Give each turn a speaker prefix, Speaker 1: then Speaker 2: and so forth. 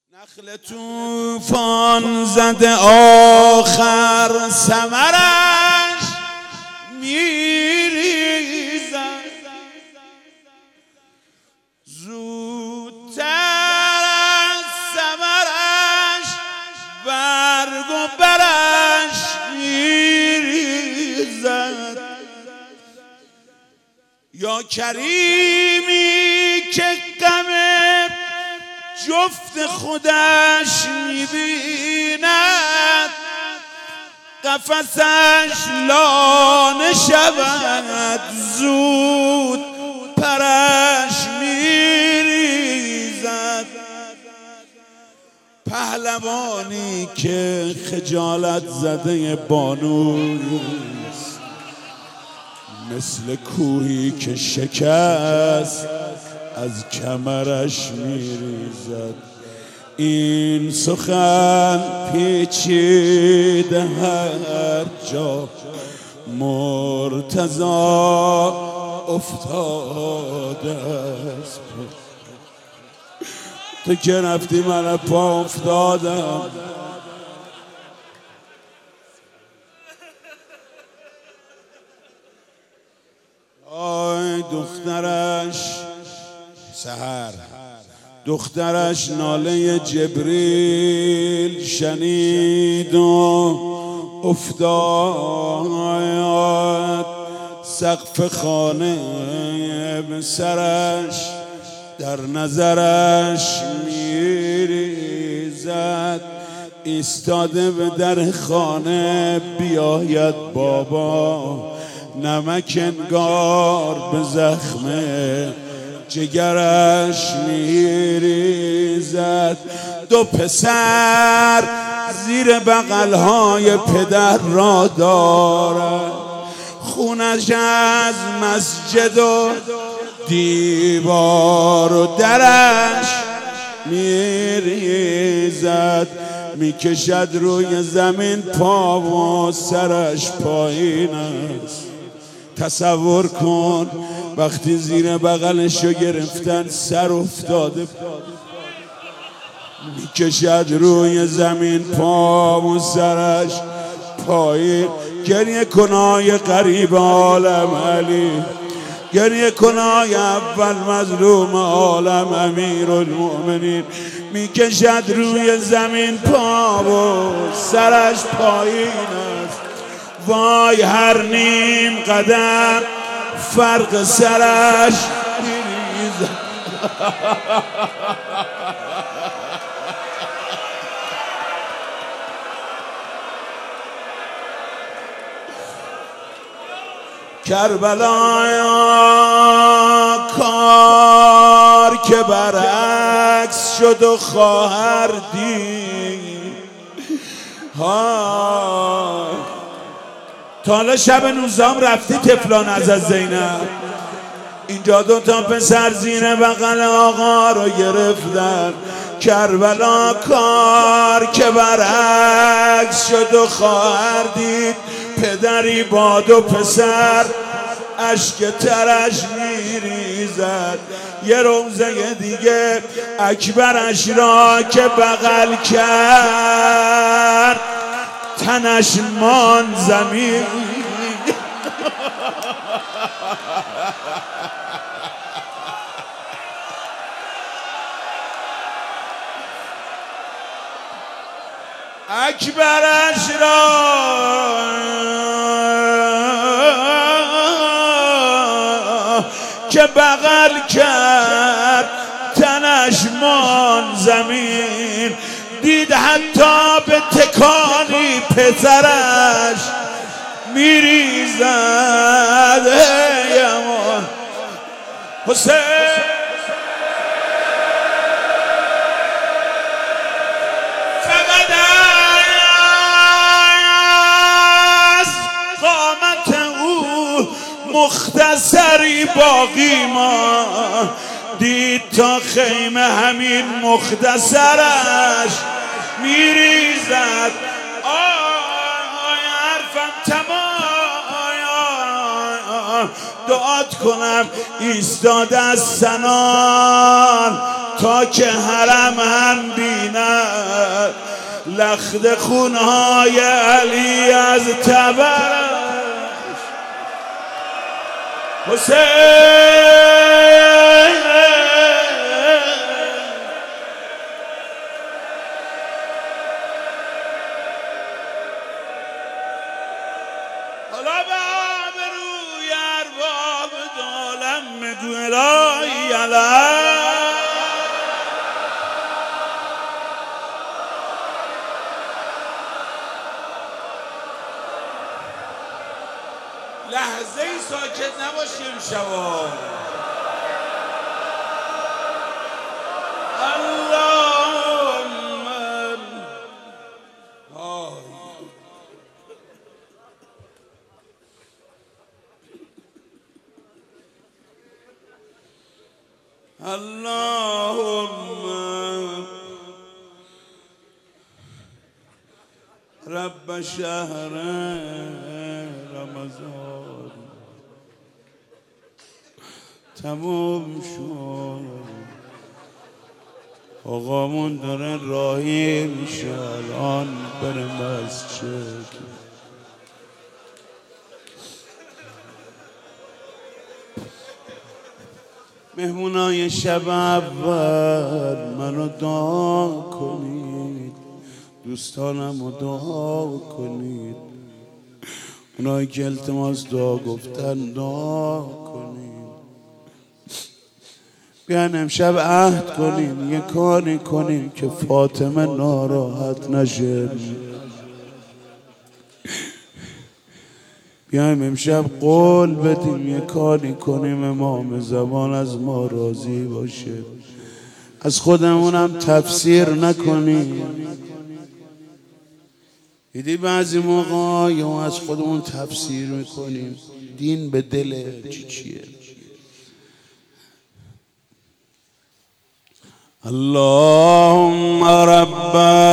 Speaker 1: نخل طوفان زده آخر ثمرش میریزد، زودتر از ثمرش برگ و برش میریزد. یا کریمی که غم جفت خودش میبیند، قفسش لانه شود، زود پرش میریزد. پهلوانی که خجالت زده بانوست، مثل کوهی که شکست از کمرش میریزد. این سخن پیچیده هر جا مرتضی افتاده است. تو که رفتی من پا افتادم. آی دخترش سحر، دخترش ناله جبریل شنید و افتاد سقف خانه به سرش، در نظرش میریزد. ایستاده به در خانه بیاید بابا، نمک انگار به زخم جگرش میریزد. دو پسر زیر بغلهای پدر را دارد، خونش از مسجد و دیوار و درش میریزد. میکشد روی زمین پا و سرش پایین است. تصور کن وقتی زیر بغلشو گرفتن سر افتاده، میکشد روی زمین پا و سرش پایین. گریه کنای قریب عالم علی، گریه کنای اول مظلوم عالم امیر المؤمنین، میکشد روی زمین پا و سرش پایین است. وای هر نیم قدم فرق سرش میریزد. کربلا کار که برعکس شد و خواهر دید. تا حالا شب 19 رفتی تفلان از زینب؟ اینجا دو تا پسر زیر بغل آقا رو گرفتن. کربلا کار که برعکس شد و خواهر دید. پدری با دو پسر اشک ترش میریزد. یه روزه دیگه اکبرش را که بغل کرد، تنش مان زمین. اکبرش را که بغل کرد، تنش مان زمین. دید حتی به تکانی پسرش میریزد. ای امان حسین، فقط از قامت او مختصری باقی ماند. دید تا خیمه همین مختصرش میریزد. آی حرفم تمام، دعات کنم ایستاده از سنان تا که حرم هم بینه. بیند لخت خونهای علی از تبرش حسین حالا به آبروی ارباب دولم مگو الهی علی لحظه ای ساکت نباشیم شبا اللهم اللهم رب شهر رمضان تموم شد آقامون داره راهی میشه الان بره مسجد مهمونای شب اول منو دعا کنید دوستانم رو دعا کنید اونایی که التماس دعا گفتن دعا کنید بیان امشب عهد کنیم یه کاری کنیم که فاطمه ناراحت نشه بیایم امشب قول بدیم یه کاری کنیم امام زمان از ما راضی باشه از خودمونم تفسیر نکنیم دیدی بعضی موقع یا از خودمون تفسیر میکنیم دین به دل چیه اللهم رب